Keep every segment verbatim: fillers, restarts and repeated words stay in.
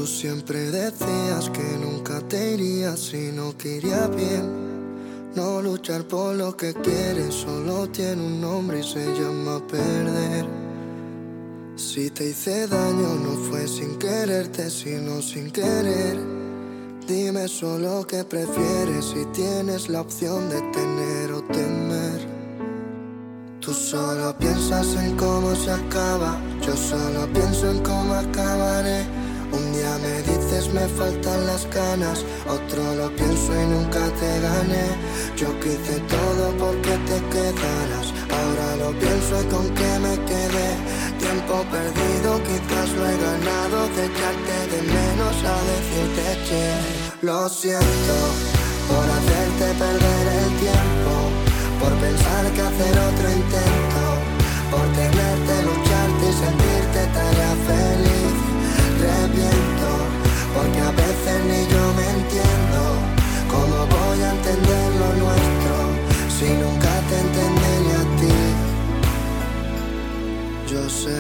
Tú siempre decías que nunca te irías si no quería bien. No luchar por lo que quieres solo tiene un nombre y se llama perder. Si te hice daño no fue sin quererte sino sin querer. Dime solo qué prefieres si tienes la opción de tener o temer. Tú solo piensas en cómo se acaba, yo solo pienso en cómo acabaré. Un día me dices me faltan las ganas, otro lo pienso y nunca te gané. Yo quise todo porque te quedaras, ahora lo pienso y con qué me quedé. Tiempo perdido, quizás lo he ganado, de echarte de menos a decirte che. Lo siento por hacerte perder el tiempo, por pensar que hacer otro intento, por tenerte, lucharte y sentirte tarea feliz. Reviento, porque a veces ni yo me entiendo. ¿Cómo voy a entender lo nuestro si nunca te entendí ni a ti? Yo sé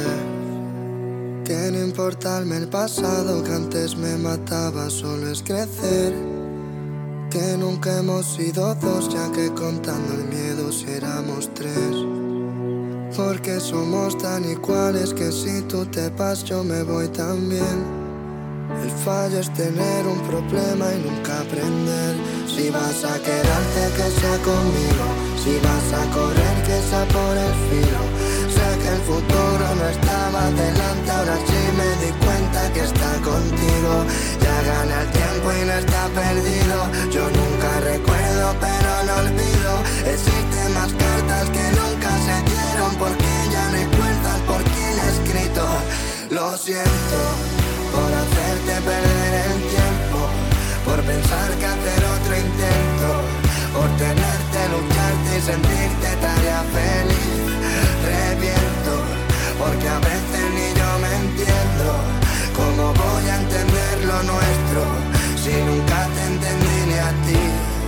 que no importarme el pasado que antes me mataba, solo es crecer. Que nunca hemos sido dos, ya que contando el miedo si éramos tres. Porque somos tan iguales que si tú te vas yo me voy también. El fallo es tener un problema y nunca aprender. Si vas a quedarte que sea conmigo, si vas a correr que sea por el filo. Sé que el futuro no estaba delante, ahora sí me di cuenta que está contigo. Ya gana el tiempo y no está perdido. Yo nunca recuerdo pero no olvido. Existen más cartas que nunca se dieron, porque ya no hay cuentas por quién he escrito. Lo siento por hacerte perder el tiempo, por pensar que hacer otro intento, por tenerte, lucharte y sentirte tarea feliz. Reviento, porque a veces ni yo me entiendo. ¿Cómo voy a entender lo nuestro si nunca te entendí ni a ti?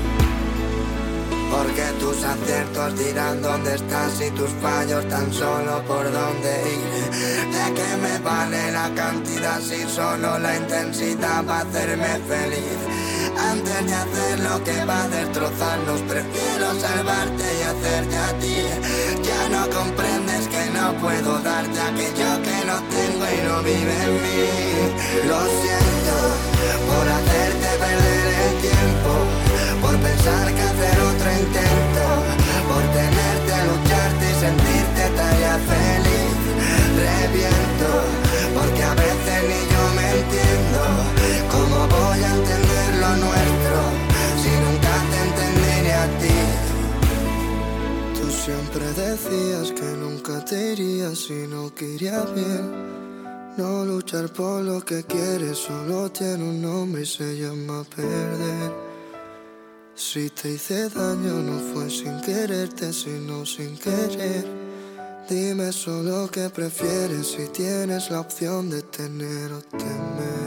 Porque tus aciertos dirán dónde estás y tus fallos tan solo por dónde ir. ¿De qué me vale la cantidad si solo la intensidad va a hacerme feliz? Antes de hacer lo que va a destrozarnos, prefiero salvarte y hacerte a ti. Ya no comprendes que no puedo darte aquello que no tengo y no vive en mí. Lo siento por hacerte perder el tiempo, por pensar que hacer otro intento, por tenerte, lucharte y sentirte tarea feliz. Reviento, porque a veces ni yo me entiendo. ¿Cómo voy a entender lo nuestro si nunca te entendí ni a ti? Tú siempre decías que nunca te irías si no quería bien. No luchar por lo que quieres solo tiene un nombre y se llama perder. Si te hice daño no fue sin quererte sino sin querer. Dime solo qué prefieres si tienes la opción de tener o temer.